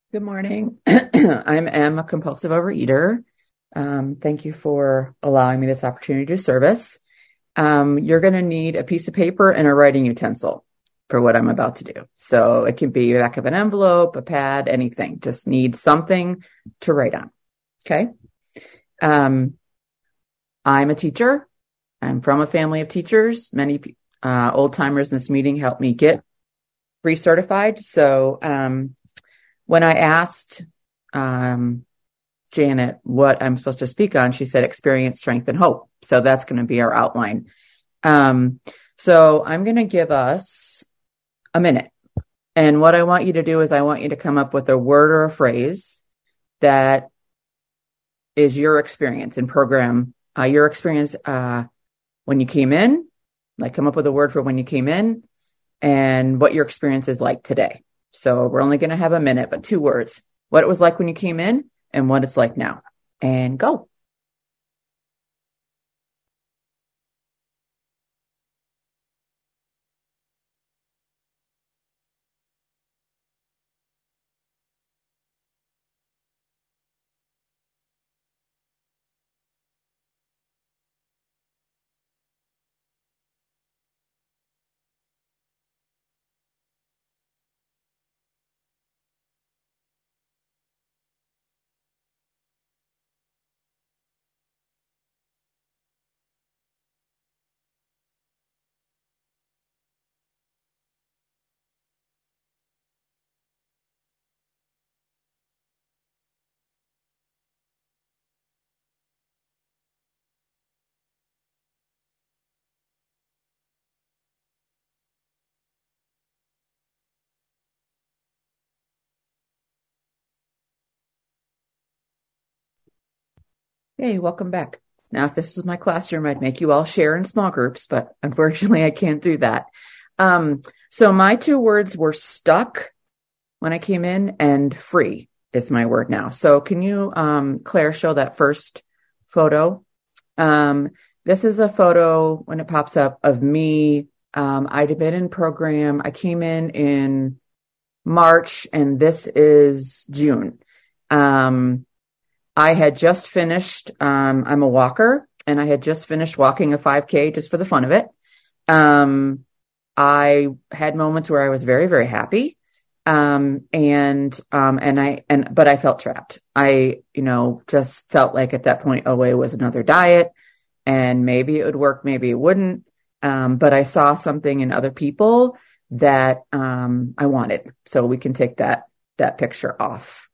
Good morning. I'm Em, a compulsive overeater. Thank you for allowing me this opportunity to service. You're going to need a piece of paper and a writing utensil for what I'm about to do. So it can be the back of an envelope, a pad, anything. Just need something to write on. Okay. Um, I'm a teacher. I'm from a family of teachers. Many old timers in this meeting helped me get recertified. So when I asked Janet what I'm supposed to speak on, she said experience, strength, and hope. So that's going to be our outline. So I'm going to give us a minute. And what I want you to do is I want you to come up with a word or a phrase that is your experience in program, your experience when you came in, like come up with a word for when you came in and what your experience is like today. So we're only going to have a minute, but 2 words, what it was like when you came in and what it's like now, and go. Hey, welcome back. Now, if this was my classroom, I'd make you all share in small groups, but unfortunately I can't do that. So my 2 words were stuck when I came in and free is my word now. So can you, Claire, show that first photo? This is a photo when it pops up of me. I'd been in program. I came in March and this is June. I had just finished, I'm a walker and I had just finished walking a 5K just for the fun of it. I had moments where I was very, very happy. But I felt trapped. Just felt like at that point, OA was another diet and maybe it would work, maybe it wouldn't. But I saw something in other people that, I wanted. So we can take that picture off.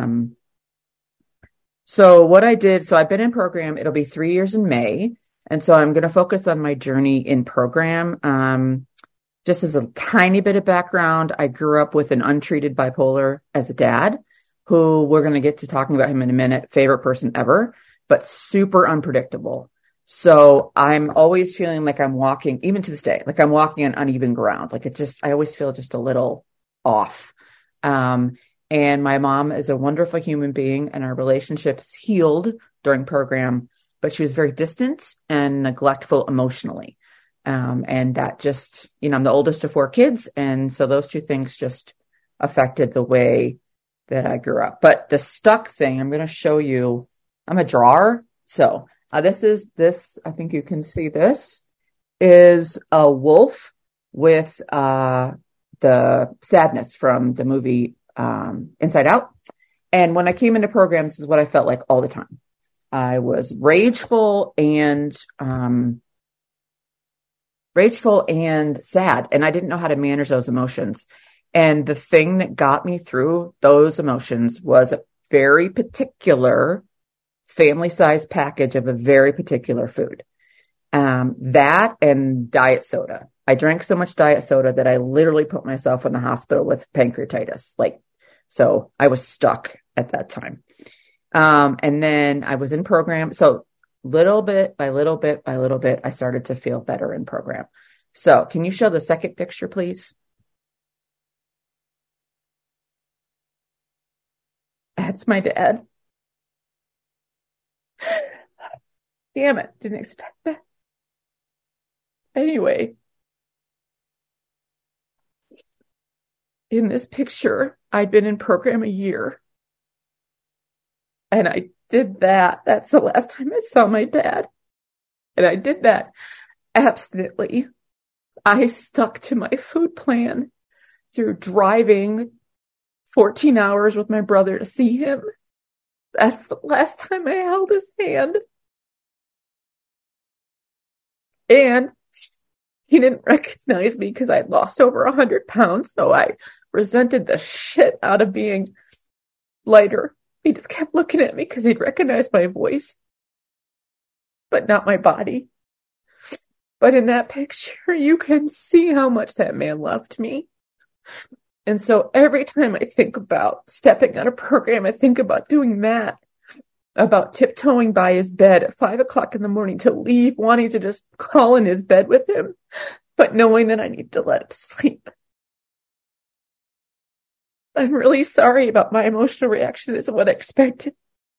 So what I did, so I've been in program, it'll be 3 years in May. And so I'm going to focus on my journey in program. Just as a tiny bit of background, I grew up with an untreated bipolar as a dad, who we're going to get to talking about him in a minute, favorite person ever, but super unpredictable. So I'm always feeling like I'm walking, even to this day, like I'm walking on uneven ground. I always feel just a little off. And my mom is a wonderful human being and our relationship is healed during program, but she was very distant and neglectful emotionally. And that just, I'm the oldest of 4 kids. And so those 2 things just affected the way that I grew up. But the stuck thing, I'm going to show you, I'm a drawer. So this, I think you can see this is a wolf with, the sadness from the movie, Inside Out. And when I came into programs, this is what I felt like all the time. I was rageful and sad, and I didn't know how to manage those emotions. And the thing that got me through those emotions was a very particular family-sized package of a very particular food. That and diet soda. I drank so much diet soda that I literally put myself in the hospital with pancreatitis. So I was stuck at that time. And then I was in program. So little bit by little bit by little bit, I started to feel better in program. So can you show the second picture, please? That's my dad. Damn it. Didn't expect that. Anyway, in this picture, I'd been in program a year. And I did that. That's the last time I saw my dad. And I did that abstinently. I stuck to my food plan through driving 14 hours with my brother to see him. That's the last time I held his hand. And he didn't recognize me because I'd lost over 100 pounds. So I resented the shit out of being lighter. He just kept looking at me because he'd recognized my voice, but not my body. But in that picture, you can see how much that man loved me. And so every time I think about stepping on a program, I think about doing that, about tiptoeing by his bed at 5 o'clock in the morning to leave, wanting to just crawl in his bed with him, but knowing that I need to let him sleep. I'm really sorry about my emotional reaction as what I expected.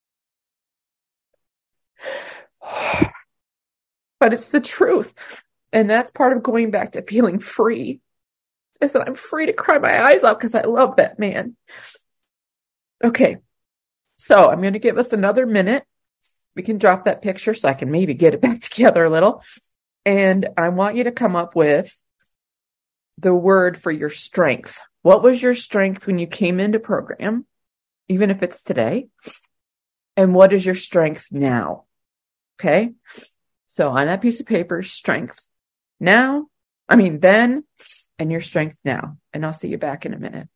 But it's the truth. And that's part of going back to feeling free. Is that I'm free to cry my eyes out because I love that man. Okay. So I'm going to give us another minute. We can drop that picture so I can maybe get it back together a little. And I want you to come up with the word for your strength. What was your strength when you came into program, even if it's today? And what is your strength now? Okay. So on that piece of paper, strength then, and your strength now. And I'll see you back in a minute.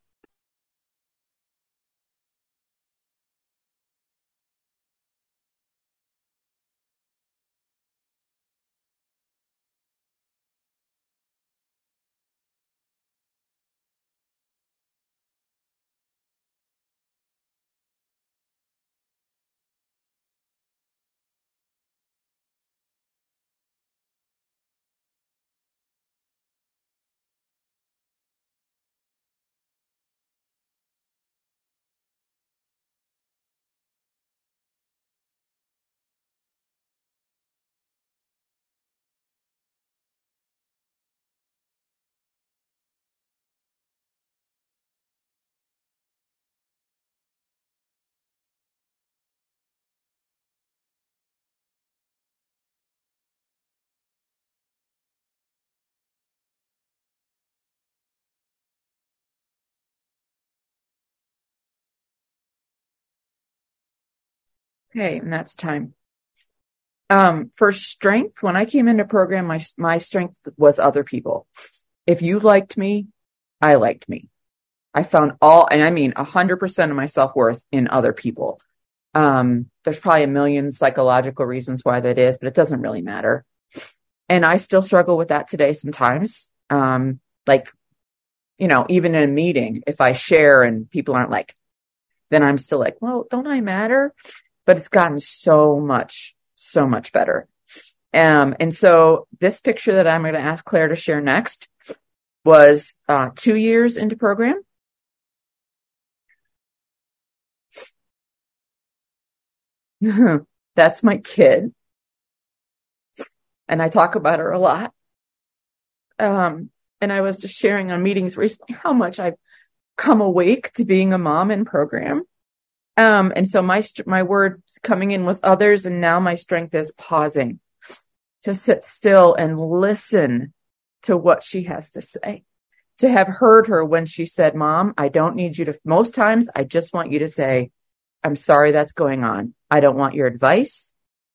Okay, and that's time. For strength, when I came into program, my strength was other people. If you liked me, I liked me. I found 100% of my self-worth in other people. There's probably a million psychological reasons why that is, but it doesn't really matter. And I still struggle with that today sometimes. Even in a meeting, if I share and people aren't like, then I'm still like, well, don't I matter? But it's gotten so much better. And so this picture that I'm going to ask Claire to share next was 2 years into program. That's my kid. And I talk about her a lot. And I was just sharing on meetings recently how much I've come awake to being a mom in program. And so my word coming in was others. And now my strength is pausing to sit still and listen to what she has to say, to have heard her when she said, Mom, I don't need you to, most times I just want you to say, I'm sorry that's going on. I don't want your advice.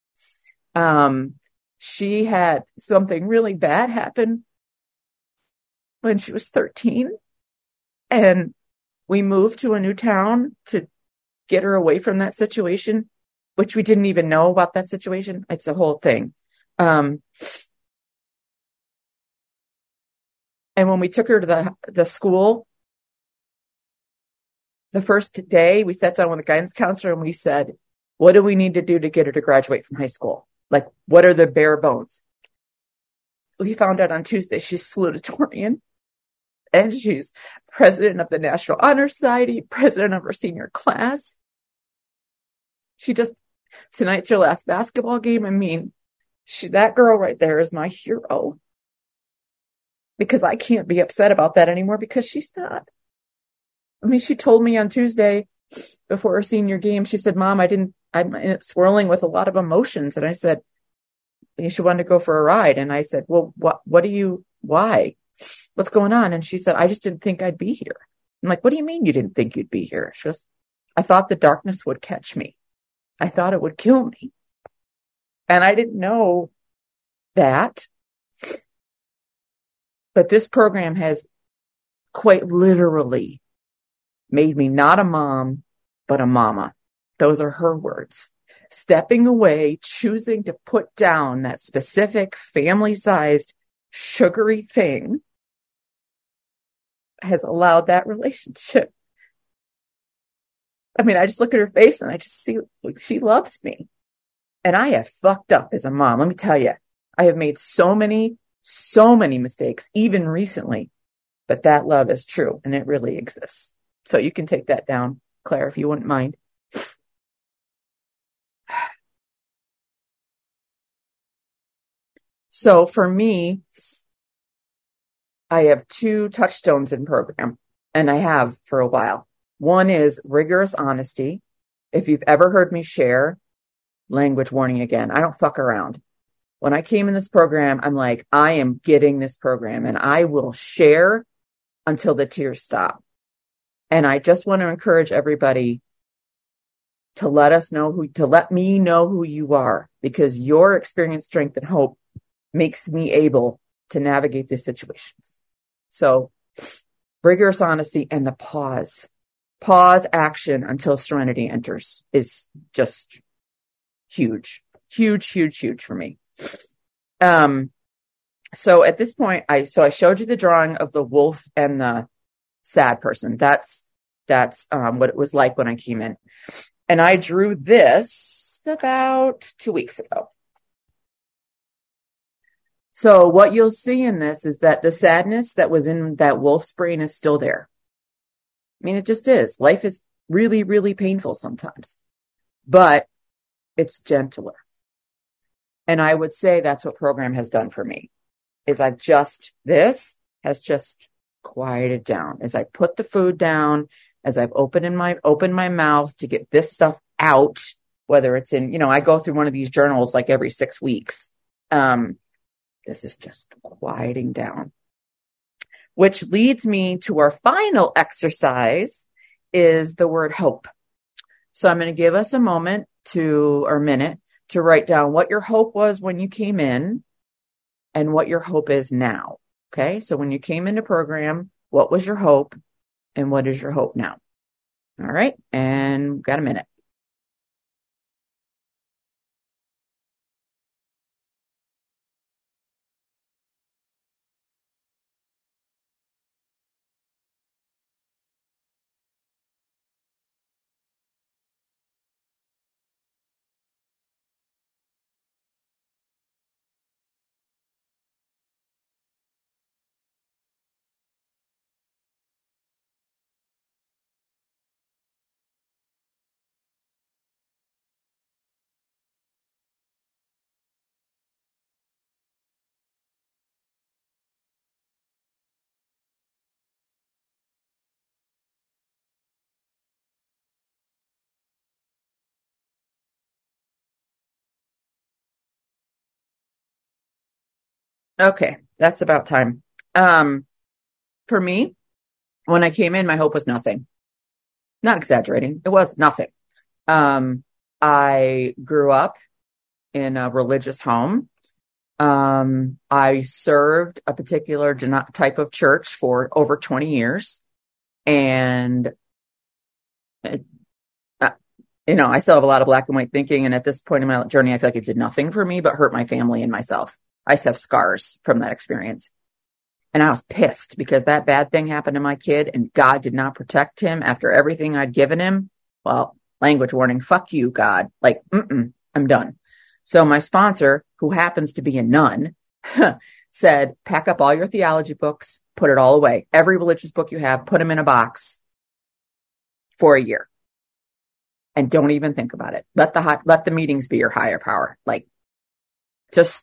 She had something really bad happen when she was 13, and we moved to a new town to get her away from that situation, which we didn't even know about that situation. It's a whole thing. And when we took her to the school, the first day we sat down with a guidance counselor and we said, what do we need to do to get her to graduate from high school? Like, what are the bare bones? We found out on Tuesday she's salutatorian, and she's president of the National Honor Society, president of her senior class. Tonight's her last basketball game. I mean, that girl right there is my hero, because I can't be upset about that anymore because she's not. I mean, she told me on Tuesday before her senior game, she said, Mom, I'm swirling with a lot of emotions. And I said, she wanted to go for a ride. And I said, well, why? What's going on? And she said, I just didn't think I'd be here. I'm like, what do you mean you didn't think you'd be here? She goes, I thought the darkness would catch me. I thought it would kill me. And I didn't know that. But this program has quite literally made me not a mom, but a mama. Those are her words. Stepping away, choosing to put down that specific family-sized, sugary thing has allowed that relationship. I mean, I just look at her face and I just see like she loves me. And I have fucked up as a mom. Let me tell you, I have made so many mistakes, even recently, but that love is true and it really exists. So you can take that down, Claire, if you wouldn't mind. So for me, I have 2 touchstones in program, and I have for a while. One is rigorous honesty. If you've ever heard me share, language warning again, I don't fuck around. When I came in this program, I'm like, I am getting this program and I will share until the tears stop. And I just want to encourage everybody to let me know who you are, because your experience, strength, and hope makes me able to navigate these situations. So rigorous honesty and the pause action until serenity enters is just huge for me. So at this point, I showed you the drawing of the wolf and the sad person. That's what it was like when I came in. And I drew this about 2 weeks ago. So what you'll see in this is that the sadness that was in that wolf's brain is still there. I mean, it just is. Life is really, really painful sometimes, but it's gentler. And I would say that's what program has done for me, is this has just quieted down. As I put the food down, as I've opened my mouth to get this stuff out, whether it's in, I go through one of these journals like every 6 weeks. This is just quieting down, which leads me to our final exercise is the word hope. So I'm going to give us a minute to write down what your hope was when you came in and what your hope is now. Okay. So when you came into program, what was your hope and what is your hope now? All right. And we've got a minute. Okay. That's about time. For me, when I came in, my hope was nothing. Not exaggerating. It was nothing. I grew up in a religious home. I served a particular type of church for over 20 years. And, I still have a lot of black and white thinking. And at this point in my journey, I feel like it did nothing for me, but hurt my family and myself. I still have scars from that experience. And I was pissed because that bad thing happened to my kid and God did not protect him after everything I'd given him. Well, language warning, fuck you, God. Like, I'm done. So my sponsor, who happens to be a nun, said, pack up all your theology books, put it all away. Every religious book you have, put them in a box for a year. And don't even think about it. Let the meetings be your higher power. Like, just,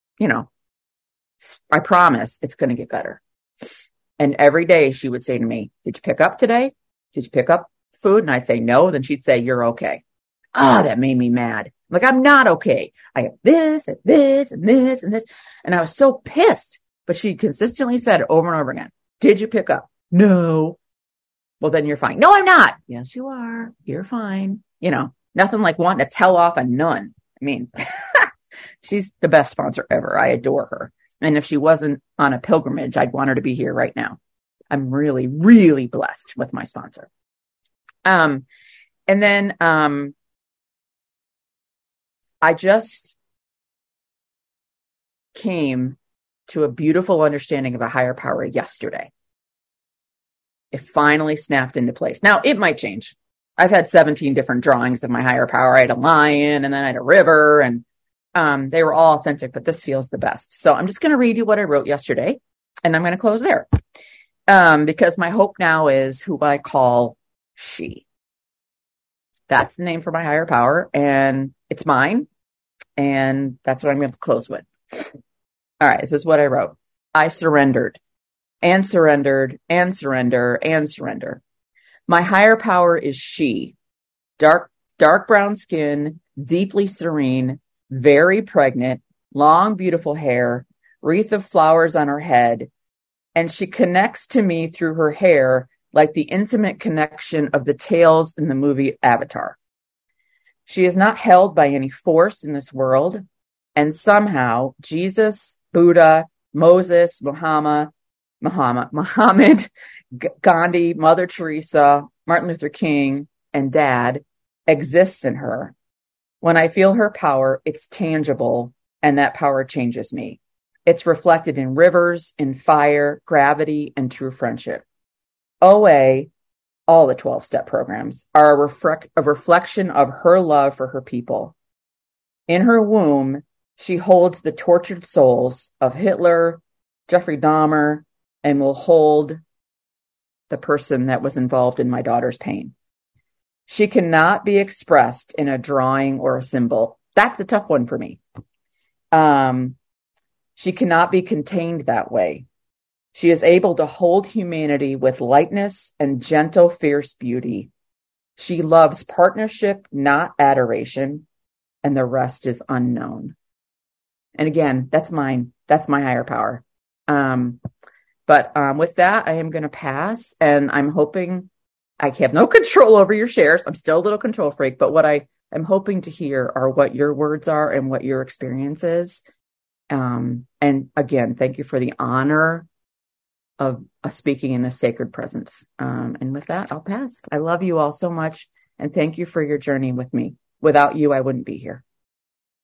I promise it's going to get better. And every day she would say to me, did you pick up today? did you pick up food? And I'd say, no. Then she'd say, you're okay. That made me mad. I'm like, I'm not okay. I have this and this and this and this. And I was so pissed, but she consistently said over and over again, did you pick up? No. Well, then you're fine. No, I'm not. Yes, you are. You're fine. Nothing like wanting to tell off a nun. I mean, she's the best sponsor ever. I adore her. And if she wasn't on a pilgrimage, I'd want her to be here right now. I'm really, really blessed with my sponsor. And then I just came to a beautiful understanding of a higher power yesterday. It finally snapped into place. Now, it might change. I've had 17 different drawings of my higher power. I had a lion, and then I had a river, and they were all authentic, but this feels the best. So I'm just going to read you what I wrote yesterday, and I'm going to close there. Because my hope now is who I call she. That's the name for my higher power, and it's mine, and that's what I'm going to close with. All right, this is what I wrote. I surrendered, and surrendered, and surrender, and surrender. My higher power is she. Dark brown skin, deeply serene, very pregnant, long, beautiful hair, wreath of flowers on her head, and she connects to me through her hair like the intimate connection of the tales in the movie Avatar. She is not held by any force in this world, and somehow Jesus, Buddha, Moses, Muhammad, Gandhi, Mother Teresa, Martin Luther King, and Dad exists in her. When I feel her power, it's tangible, and that power changes me. It's reflected in rivers, in fire, gravity, and true friendship. OA, all the 12-step programs, are a reflection of her love for her people. In her womb, she holds the tortured souls of Hitler, Jeffrey Dahmer, and will hold the person that was involved in my daughter's pain. She cannot be expressed in a drawing or a symbol. That's a tough one for me. She cannot be contained that way. She is able to hold humanity with lightness and gentle, fierce beauty. She loves partnership, not adoration, and the rest is unknown. And again, that's mine. That's my higher power. But with that, I am going to pass, and I'm hoping I have no control over your shares. I'm still a little control freak, but what I am hoping to hear are what your words are and what your experience is. And again, thank you for the honor of speaking in this sacred presence. And with that, I'll pass. I love you all so much, and thank you for your journey with me. Without you, I wouldn't be here.